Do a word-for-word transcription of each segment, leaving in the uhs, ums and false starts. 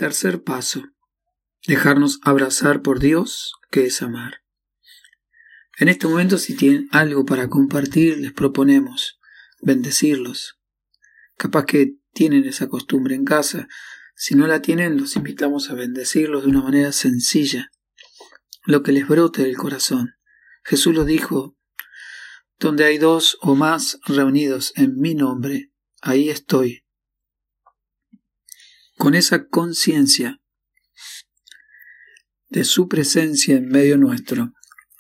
Tercer paso: dejarnos abrazar por Dios, que es amar. En este momento, si tienen algo para compartir, les proponemos bendecirlos. Capaz que tienen esa costumbre en casa. Si no la tienen, los invitamos a bendecirlos de una manera sencilla, lo que les brote del corazón. Jesús lo dijo: donde hay dos o más reunidos en mi nombre, ahí estoy. Con esa conciencia de su presencia en medio nuestro,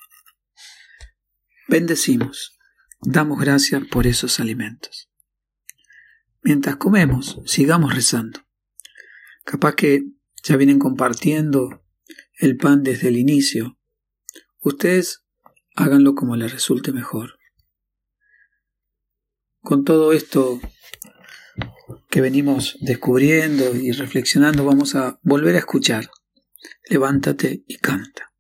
bendecimos, damos gracias por esos alimentos. Mientras comemos, sigamos rezando. Capaz que ya vienen compartiendo el pan desde el inicio. Ustedes háganlo como les resulte mejor. Con todo esto que venimos descubriendo y reflexionando, vamos a volver a escuchar. Levántate y canta.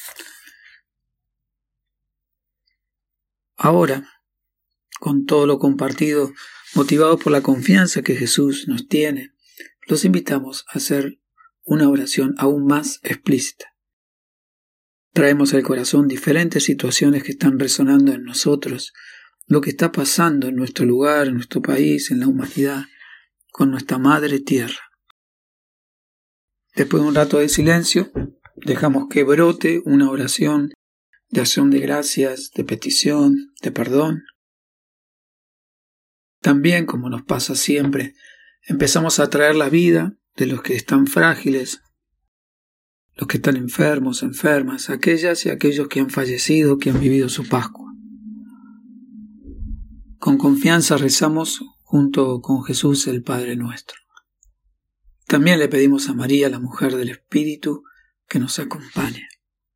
Ahora, con todo lo compartido, motivados por la confianza que Jesús nos tiene, los invitamos a hacer una oración aún más explícita. Traemos al corazón diferentes situaciones que están resonando en nosotros, lo que está pasando en nuestro lugar, en nuestro país, en la humanidad, con nuestra madre tierra. Después de un rato de silencio, dejamos que brote una oración de acción de gracias, de petición, de perdón. También, como nos pasa siempre, empezamos a traer la vida de los que están frágiles, los que están enfermos, enfermas, aquellas y aquellos que han fallecido, que han vivido su Pascua. Con confianza rezamos junto con Jesús el Padre nuestro. También le pedimos a María, la mujer del Espíritu, que nos acompañe.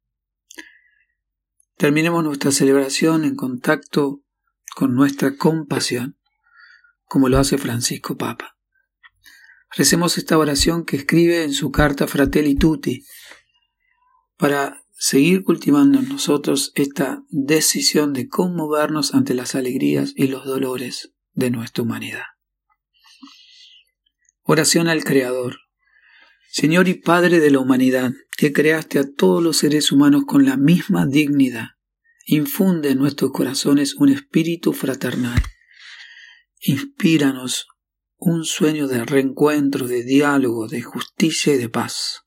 Terminemos nuestra celebración en contacto con nuestra compasión, como lo hace Francisco Papa. Recemos esta oración que escribe en su carta Fratelli Tutti, para seguir cultivando en nosotros esta decisión de conmovernos ante las alegrías y los dolores de nuestra humanidad. Oración al Creador. Señor y Padre de la humanidad, que creaste a todos los seres humanos con la misma dignidad, infunde en nuestros corazones un espíritu fraternal. Inspíranos un sueño de reencuentro, de diálogo, de justicia y de paz.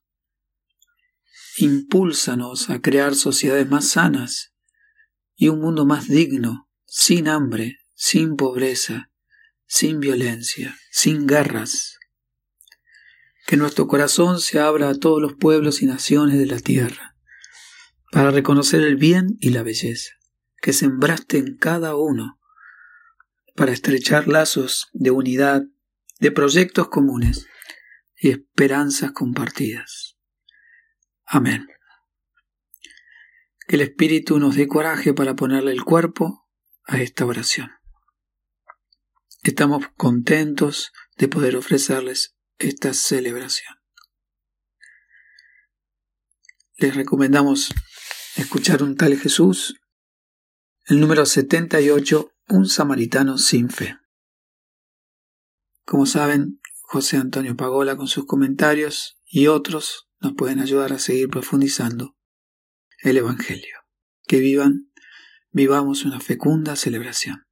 Impúlsanos a crear sociedades más sanas y un mundo más digno, sin hambre, sin pobreza, sin violencia, sin guerras. Que nuestro corazón se abra a todos los pueblos y naciones de la tierra, para reconocer el bien y la belleza que sembraste en cada uno, para estrechar lazos de unidad, de proyectos comunes y esperanzas compartidas. Amén. Que el Espíritu nos dé coraje para ponerle el cuerpo a esta oración. Estamos contentos de poder ofrecerles esta celebración. Les recomendamos escuchar un tal Jesús, el número setenta y ocho, un samaritano sin fe. Como saben, José Antonio Pagola con sus comentarios y otros nos pueden ayudar a seguir profundizando el Evangelio. Que vivan, vivamos una fecunda celebración.